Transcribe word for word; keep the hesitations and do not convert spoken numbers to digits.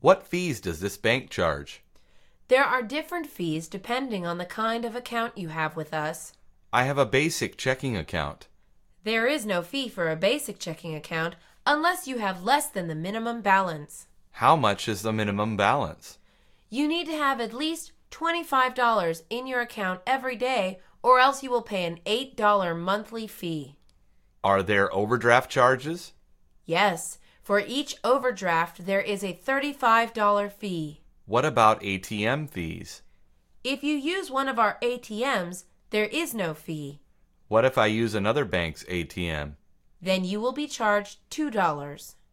What fees does this bank charge? There are different fees depending on the kind of account you have with us. I have a basic checking account. There is no fee for a basic checking account unless you have less than the minimum balance. How much is the minimum balance? You need to have at least twenty-five dollars in your account every day, or else you will pay an eight dollars monthly fee. Are there overdraft charges? Yes, for each overdraft there is a thirty-five dollars fee. What about A T M fees? If you use one of our A T Ms, there is no fee. What if I use another bank's A T M? Then you will be charged two dollars.